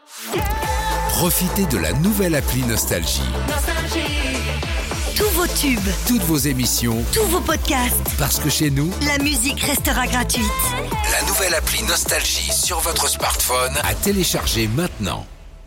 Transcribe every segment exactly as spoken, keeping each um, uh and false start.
Profitez de la nouvelle appli Nostalgie. Tous vos tubes, Toutes vos émissions, tous vos podcasts, parce que chez nous, la musique restera gratuite. la nouvelle appli Nostalgie sur votre smartphone à télécharger maintenant.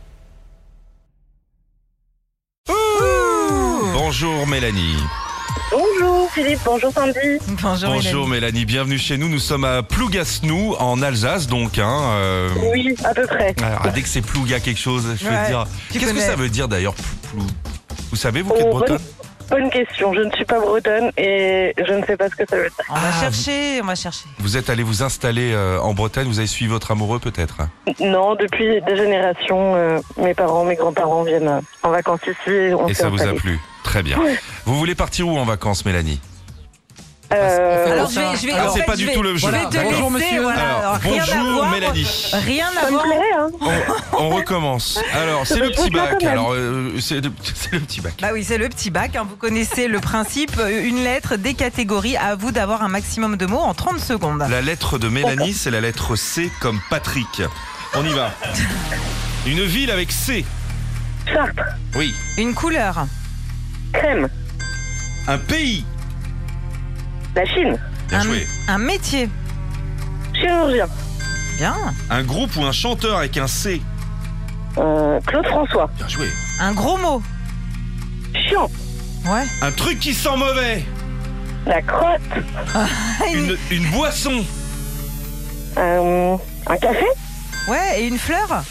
Bonjour Mélanie. Bonjour Philippe, bonjour Sandy. Bonjour, Bonjour Mélanie, bienvenue chez nous. Nous sommes à Plougasnou en Alsace donc. Hein, euh... Oui, à peu près. Alors, dès que c'est Plouga quelque chose, je vais Ouais, dire. tu Qu'est-ce que connais. ça veut dire d'ailleurs Plou- Vous savez, vous qui êtes Oh, bonne, bretonne? bonne question, je ne suis pas bretonne et je ne sais pas ce que ça veut dire. On va Ah, chercher, on va chercher. Vous êtes allé vous installer euh, en Bretagne, vous avez suivi votre amoureux peut-être? Non, depuis des générations, euh, mes parents, mes grands-parents viennent euh, en vacances ici et on Et s'est ça vous a installés. plu? Très bien. Vous voulez partir où en vacances Mélanie? Euh, Alors je vais, je vais. Ah, en c'est fait, pas je du vais- tout le jeu. Je vais te Bonjour, laisser, monsieur. voilà. Alors, rien à bonjour, voir, Mélanie. Rien à ça me voir. plairait, hein. On, on recommence. Alors, c'est Ça le me petit plaît bac. quand même. Alors, euh, c'est le, c'est le petit bac. Bah oui, c'est le petit bac. hein. Vous connaissez le principe. Une lettre, des catégories. À vous d'avoir un maximum de mots en trente secondes. La lettre de Mélanie, c'est la lettre C comme Patrick. On y va. Une ville avec C. Chartres, Oui. Une couleur. crème, Un pays. la Chine, Bien un, joué. un métier. chirurgien, Bien. Un groupe ou un chanteur avec un C. euh, Claude François, Bien joué. Un gros mot. chiant, Ouais. Un truc qui sent mauvais. la crotte, Une, une boisson. euh, un café, Ouais. Et une fleur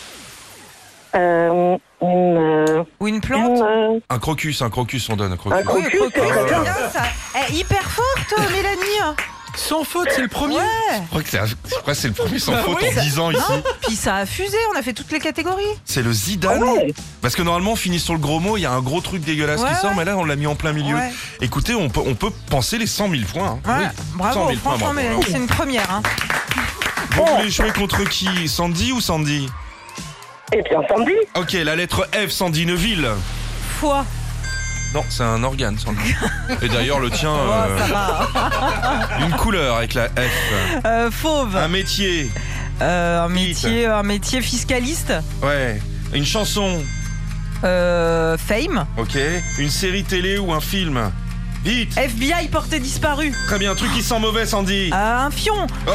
euh, une, euh, ou une plante. une, euh, Un crocus, un crocus, on donne un crocus. un crocus, Oui, c'est très bien. bien, ça. Eh, hyper forte, Mélanie. Sans faute, c'est le premier. Ouais. Je crois que c'est, je crois que c'est le premier sans faute oui, en ça- dix ans ici. Puis ça a fusé. On a fait toutes les catégories. C'est le Zidane. Ouais. Parce que normalement, on finit sur le gros mot, il y a un gros truc dégueulasse Ouais, qui sort, ouais. mais là, on l'a mis en plein milieu. Ouais. Écoutez, on peut, on peut penser les cent mille points. hein. Ouais. Oui. cent Bravo. mille points, Franchement, bravo. Mélanie, c'est une première. hein. Vous voulez jouer contre qui? Sandy ou Sandy? Et bien Sandy, Ok, la lettre F, Sandy Neuville. Foie. Non, c'est un organe, Sandy. Et d'ailleurs, le tien, Oh, euh, ça va. une couleur avec la F. Euh, fauve. Un métier. Euh, un Vite. métier, un métier fiscaliste. Ouais. Une chanson. Euh, fame. Ok. Une série télé ou un film. Vite. F B I porté disparu. Très bien, un truc qui sent mauvais, Sandy. Euh, un fion. Oh.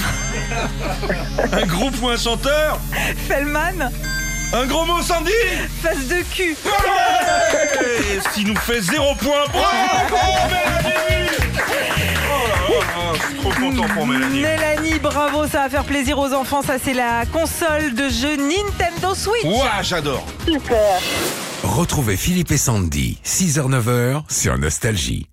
Un groupe ou un chanteur. Fellman. Un gros mot, Sandy. Face de cul. Et s'il nous fait zéro point, bravo Mélanie. Oh là là, je suis trop content pour Mélanie. Mélanie, bravo, ça va faire plaisir aux enfants. Ça, c'est la console de jeu Nintendo Switch. Ouah, j'adore. super. Retrouvez Philippe et Sandy, six heures neuf heures sur Nostalgie.